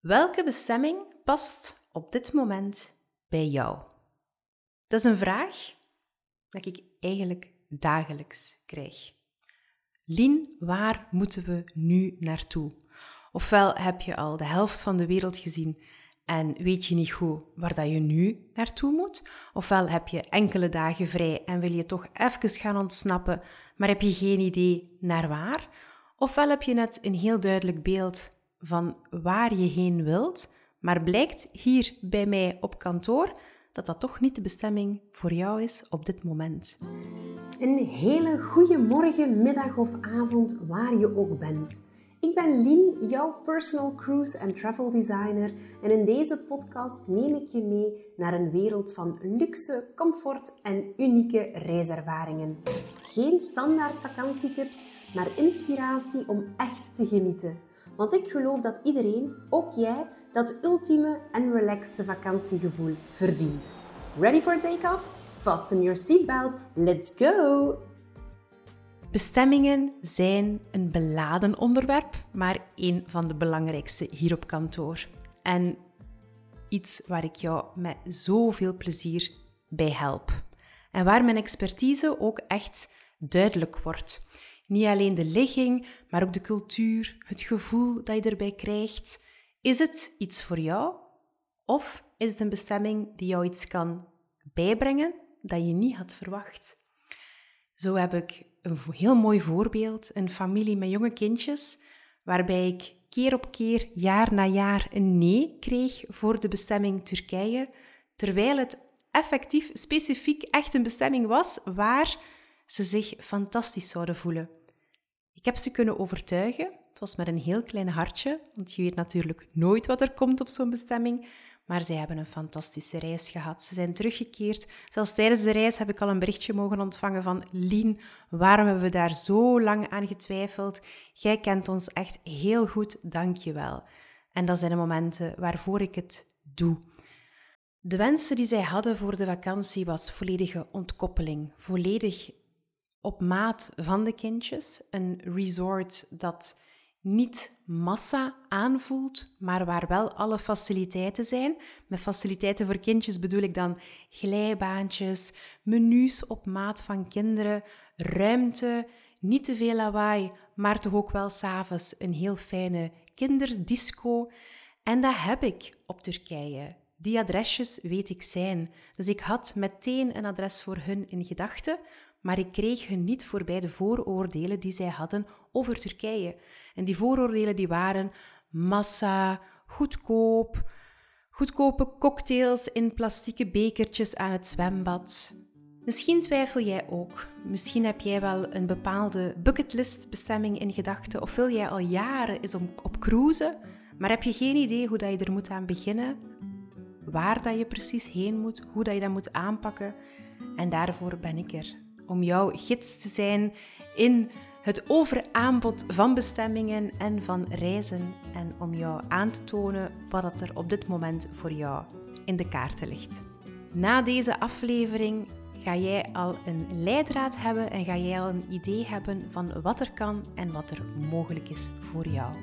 Welke bestemming past op dit moment bij jou? Dat is een vraag die ik eigenlijk dagelijks krijg. Lien, waar moeten we nu naartoe? Ofwel heb je al de helft van de wereld gezien en weet je niet goed waar dat je nu naartoe moet. Ofwel heb je enkele dagen vrij en wil je toch even gaan ontsnappen, maar heb je geen idee naar waar. Ofwel heb je net een heel duidelijk beeld van waar je heen wilt, maar blijkt hier bij mij op kantoor dat dat toch niet de bestemming voor jou is op dit moment. Een hele goede morgen, middag of avond, waar je ook bent. Ik ben Lien, jouw personal cruise en travel designer en in deze podcast neem ik je mee naar een wereld van luxe, comfort en unieke reiservaringen. Geen standaard vakantietips, maar inspiratie om echt te genieten. Want ik geloof dat iedereen, ook jij, dat ultieme en relaxte vakantiegevoel verdient. Ready for takeoff? Fasten your seatbelt. Let's go! Bestemmingen zijn een beladen onderwerp, maar een van de belangrijkste hier op kantoor. En iets waar ik jou met zoveel plezier bij help. En waar mijn expertise ook echt duidelijk wordt. Niet alleen de ligging, maar ook de cultuur, het gevoel dat je erbij krijgt. Is het iets voor jou? Of is het een bestemming die jou iets kan bijbrengen dat je niet had verwacht? Zo heb ik een heel mooi voorbeeld, een familie met jonge kindjes, waarbij ik keer op keer, jaar na jaar, een nee kreeg voor de bestemming Turkije, terwijl het effectief, specifiek echt een bestemming was waar ze zich fantastisch zouden voelen. Ik heb ze kunnen overtuigen. Het was met een heel klein hartje, want je weet natuurlijk nooit wat er komt op zo'n bestemming. Maar zij hebben een fantastische reis gehad. Ze zijn teruggekeerd. Zelfs tijdens de reis heb ik al een berichtje mogen ontvangen van Lien. Waarom hebben we daar zo lang aan getwijfeld? Jij kent ons echt heel goed, dank je wel. En dat zijn de momenten waarvoor ik het doe. De wensen die zij hadden voor de vakantie was volledige ontkoppeling. Volledig op maat van de kindjes. Een resort dat niet massa aanvoelt, maar waar wel alle faciliteiten zijn. Met faciliteiten voor kindjes bedoel ik dan glijbaantjes, menus op maat van kinderen, ruimte, niet te veel lawaai, maar toch ook wel 's avonds een heel fijne kinderdisco. En dat heb ik op Turkije. Die adresjes weet ik zijn. Dus ik had meteen een adres voor hun in gedachten, maar ik kreeg hun niet voorbij de vooroordelen die zij hadden over Turkije. En die vooroordelen die waren massa, goedkope cocktails in plastieke bekertjes aan het zwembad. Misschien twijfel jij ook. Misschien heb jij wel een bepaalde bucketlistbestemming in gedachten of wil jij al jaren eens op cruisen, maar heb je geen idee hoe dat je er moet aan beginnen, waar dat je precies heen moet, hoe dat je dat moet aanpakken. En daarvoor ben ik er. Om jouw gids te zijn in het overaanbod van bestemmingen en van reizen en om jou aan te tonen wat er op dit moment voor jou in de kaarten ligt. Na deze aflevering ga jij al een leidraad hebben en ga jij al een idee hebben van wat er kan en wat er mogelijk is voor jou.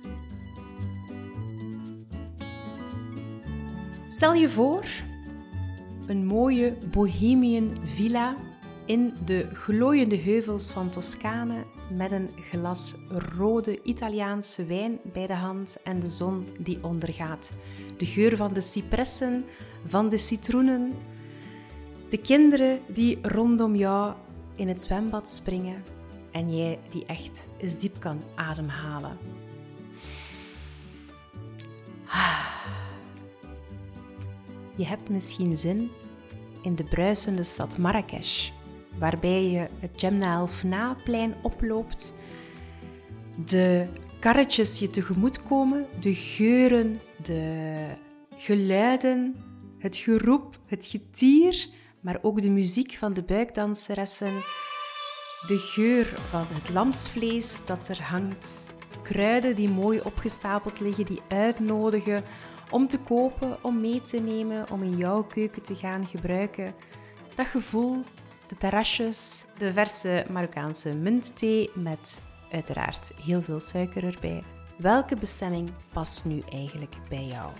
Stel je voor een mooie Bohemian villa in de glooiende heuvels van Toscane met een glas rode Italiaanse wijn bij de hand en de zon die ondergaat. De geur van de cipressen, van de citroenen, de kinderen die rondom jou in het zwembad springen en jij die echt eens diep kan ademhalen. Je hebt misschien zin in de bruisende stad Marrakesh, waarbij je het Jemna El Fna-plein oploopt, de karretjes je tegemoet komen, de geuren, de geluiden, het geroep, het getier, maar ook de muziek van de buikdanseressen, de geur van het lamsvlees dat er hangt, kruiden die mooi opgestapeld liggen, die uitnodigen om te kopen, om mee te nemen, om in jouw keuken te gaan gebruiken. Dat gevoel, de terrasjes, de verse Marokkaanse muntthee met uiteraard heel veel suiker erbij. welke bestemming past nu eigenlijk bij jou?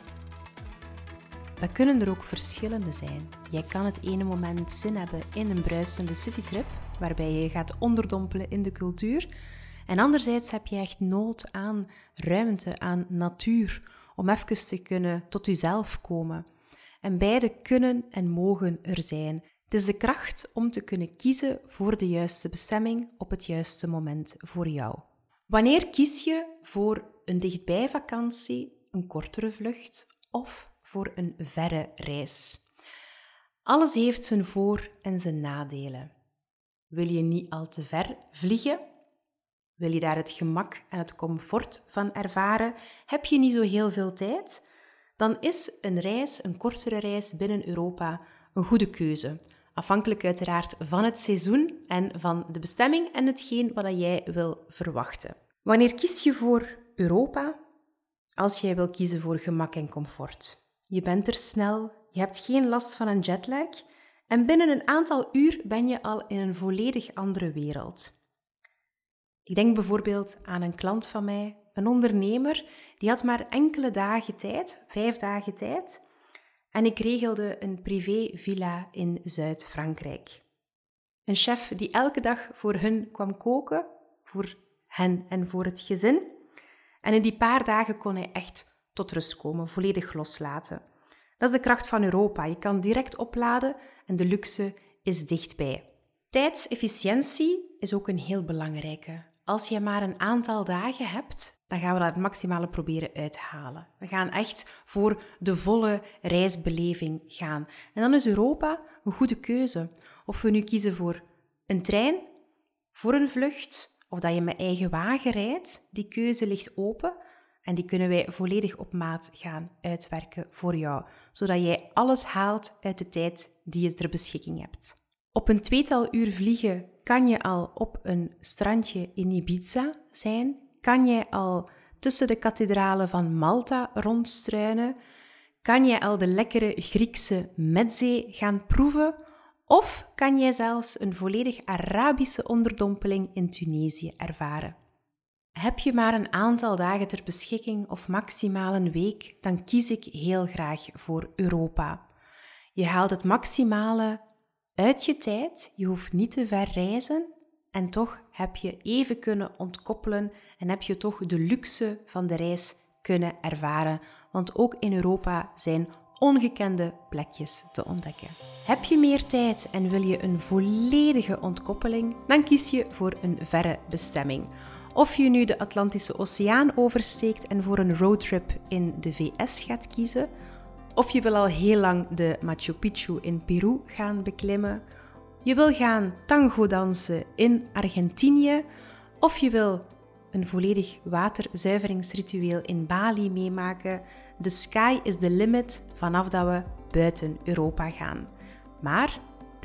Dat kunnen er ook verschillende zijn. Jij kan het ene moment zin hebben in een bruisende citytrip, waarbij je gaat onderdompelen in de cultuur. En anderzijds heb je echt nood aan ruimte, aan natuur, om even te kunnen tot jezelf komen. En beide kunnen en mogen er zijn. Het is de kracht om te kunnen kiezen voor de juiste bestemming op het juiste moment voor jou. Wanneer kies je voor een dichtbijvakantie, een kortere vlucht of voor een verre reis? Alles heeft zijn voor- en zijn nadelen. Wil je niet al te ver vliegen? Wil je daar het gemak en het comfort van ervaren? Heb je niet zo heel veel tijd? Dan is een kortere reis binnen Europa een goede keuze. Afhankelijk uiteraard van het seizoen en van de bestemming en hetgeen wat jij wil verwachten. Wanneer kies je voor Europa? Als jij wil kiezen voor gemak en comfort. Je bent er snel, je hebt geen last van een jetlag en binnen een aantal uur ben je al in een volledig andere wereld. Ik denk bijvoorbeeld aan een klant van mij, een ondernemer, die had maar enkele dagen tijd, 5 dagen tijd, en ik regelde een privévilla in Zuid-Frankrijk. Een chef die elke dag voor hun kwam koken, voor hen en voor het gezin. En in die paar dagen kon hij echt tot rust komen, volledig loslaten. Dat is de kracht van Europa. Je kan direct opladen en de luxe is dichtbij. Tijdsefficiëntie is ook een heel belangrijke. Als je maar een aantal dagen hebt, dan gaan we dat het maximale proberen uithalen. We gaan echt voor de volle reisbeleving gaan. En dan is Europa een goede keuze. Of we nu kiezen voor een trein, voor een vlucht, of dat je met eigen wagen rijdt, die keuze ligt open. En die kunnen wij volledig op maat gaan uitwerken voor jou, zodat jij alles haalt uit de tijd die je ter beschikking hebt. Op een 2-tal uur vliegen kan je al op een strandje in Ibiza zijn, kan jij al tussen de kathedralen van Malta rondstruinen, kan jij al de lekkere Griekse mezze gaan proeven, of kan jij zelfs een volledig Arabische onderdompeling in Tunesië ervaren. Heb je maar een aantal dagen ter beschikking of maximaal een week, dan kies ik heel graag voor Europa. Je haalt het maximale uit je tijd, je hoeft niet te ver reizen en toch heb je even kunnen ontkoppelen en heb je toch de luxe van de reis kunnen ervaren. Want ook in Europa zijn ongekende plekjes te ontdekken. Heb je meer tijd en wil je een volledige ontkoppeling, dan kies je voor een verre bestemming. Of je nu de Atlantische Oceaan oversteekt en voor een roadtrip in de VS gaat kiezen, of je wil al heel lang de Machu Picchu in Peru gaan beklimmen, je wil gaan tango dansen in Argentinië, of je wil een volledig waterzuiveringsritueel in Bali meemaken. The sky is the limit vanaf dat we buiten Europa gaan. Maar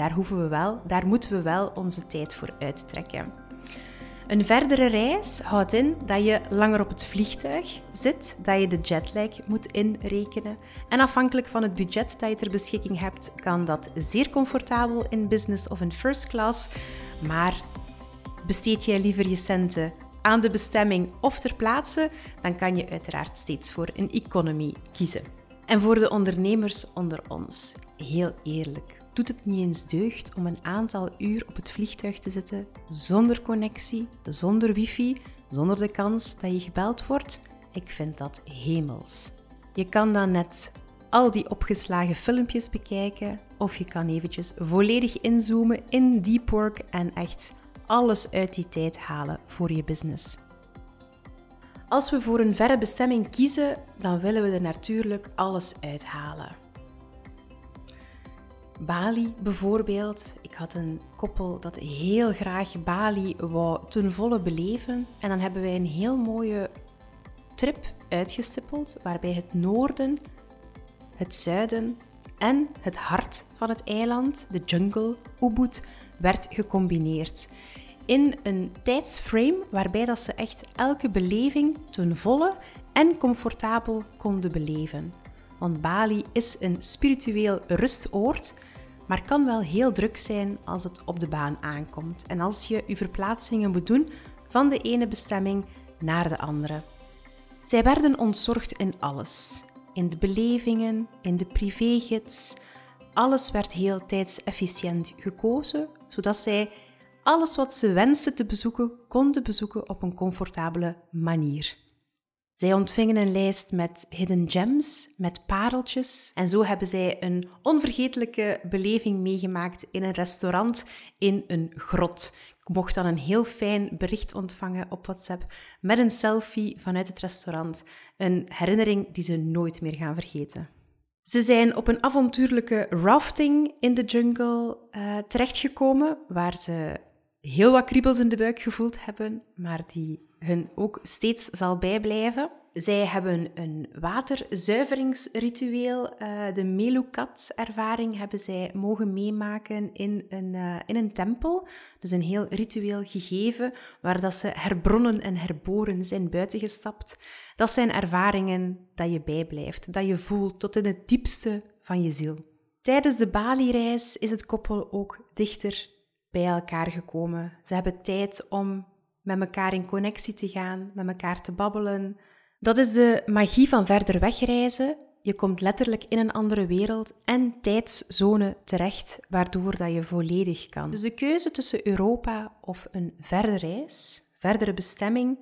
daar moeten we wel onze tijd voor uittrekken. Een verdere reis houdt in dat je langer op het vliegtuig zit, dat je de jetlag moet inrekenen. En afhankelijk van het budget dat je ter beschikking hebt, kan dat zeer comfortabel in business of in first class. Maar besteed jij liever je centen aan de bestemming of ter plaatse, dan kan je uiteraard steeds voor een economy kiezen. En voor de ondernemers onder ons, heel eerlijk, doet het niet eens deugd om een aantal uur op het vliegtuig te zitten zonder connectie, zonder wifi, zonder de kans dat je gebeld wordt? Ik vind dat hemels. Je kan dan net al die opgeslagen filmpjes bekijken of je kan eventjes volledig inzoomen in deep work en echt alles uit die tijd halen voor je business. Als we voor een verre bestemming kiezen, dan willen we er natuurlijk alles uithalen. Bali bijvoorbeeld. Ik had een koppel dat heel graag Bali wou ten volle beleven. En dan hebben wij een heel mooie trip uitgestippeld, waarbij het noorden, het zuiden en het hart van het eiland, de jungle, Ubud, werd gecombineerd. In een tijdsframe waarbij dat ze echt elke beleving ten volle en comfortabel konden beleven. Want Bali is een spiritueel rustoord, maar kan wel heel druk zijn als het op de baan aankomt. En als je je verplaatsingen moet doen van de ene bestemming naar de andere. Zij werden ontzorgd in alles. In de belevingen, in de privégids. Alles werd heel tijdsefficiënt gekozen, zodat zij alles wat ze wensten te bezoeken, konden bezoeken op een comfortabele manier. Zij ontvingen een lijst met hidden gems, met pareltjes. En zo hebben zij een onvergetelijke beleving meegemaakt in een restaurant in een grot. Ik mocht dan een heel fijn bericht ontvangen op WhatsApp met een selfie vanuit het restaurant. Een herinnering die ze nooit meer gaan vergeten. Ze zijn op een avontuurlijke rafting in de jungle terechtgekomen, waar ze heel wat kriebels in de buik gevoeld hebben, maar die hun ook steeds zal bijblijven. Zij hebben een waterzuiveringsritueel, de Melukat-ervaring, hebben zij mogen meemaken in een tempel. Dus een heel ritueel gegeven, waar dat ze herbronnen en herboren zijn buitengestapt. Dat zijn ervaringen dat je bijblijft, dat je voelt tot in het diepste van je ziel. Tijdens de Bali-reis is het koppel ook dichter bij elkaar gekomen. Ze hebben tijd om met elkaar in connectie te gaan, met elkaar te babbelen. Dat is de magie van verder wegreizen. Je komt letterlijk in een andere wereld en tijdszone terecht, waardoor dat je volledig kan. Dus de keuze tussen Europa of een verdere reis, verdere bestemming,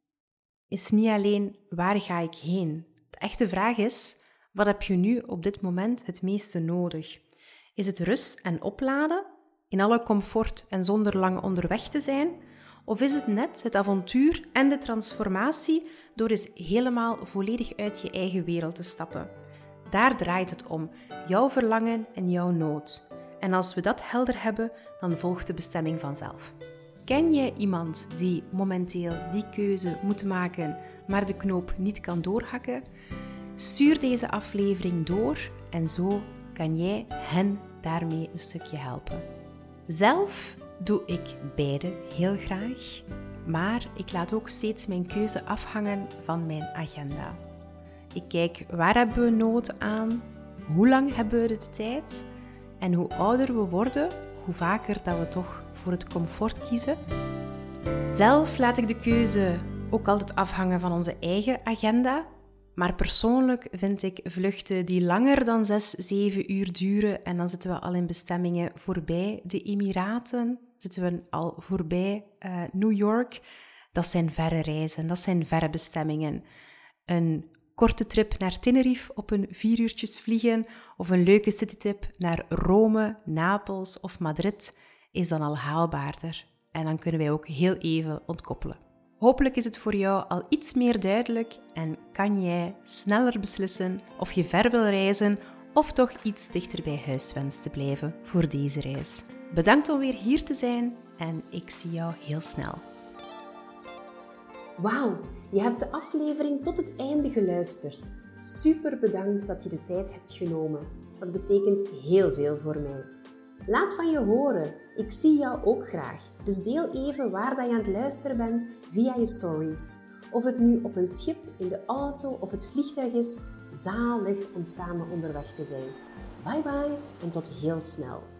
is niet alleen waar ga ik heen. De echte vraag is, wat heb je nu op dit moment het meeste nodig? Is het rust en opladen, in alle comfort en zonder lang onderweg te zijn? Of is het net het avontuur en de transformatie door eens helemaal volledig uit je eigen wereld te stappen? Daar draait het om, jouw verlangen en jouw nood. En als we dat helder hebben, dan volgt de bestemming vanzelf. Ken je iemand die momenteel die keuze moet maken, maar de knoop niet kan doorhakken? Stuur deze aflevering door en zo kan jij hen daarmee een stukje helpen. Zelf doe ik beide heel graag, maar ik laat ook steeds mijn keuze afhangen van mijn agenda. Ik kijk waar hebben we nood aan, hoe lang hebben we de tijd en hoe ouder we worden, hoe vaker dat we toch voor het comfort kiezen. Zelf laat ik de keuze ook altijd afhangen van onze eigen agenda. Maar persoonlijk vind ik vluchten die langer dan 6-7 uur duren en dan zitten we al in bestemmingen voorbij de Emiraten, zitten we al voorbij New York. Dat zijn verre reizen, dat zijn verre bestemmingen. Een korte trip naar Tenerife op een 4 uurtjes vliegen of een leuke citytrip naar Rome, Napels of Madrid is dan al haalbaarder. En dan kunnen wij ook heel even ontkoppelen. Hopelijk is het voor jou al iets meer duidelijk en kan jij sneller beslissen of je ver wil reizen of toch iets dichter bij huis wenst te blijven voor deze reis. Bedankt om weer hier te zijn en ik zie jou heel snel. Wauw, je hebt de aflevering tot het einde geluisterd. Super bedankt dat je de tijd hebt genomen. Dat betekent heel veel voor mij. Laat van je horen. Ik zie jou ook graag. Dus deel even waar dat je aan het luisteren bent via je stories. Of het nu op een schip, in de auto of het vliegtuig is, zalig om samen onderweg te zijn. Bye bye en tot heel snel.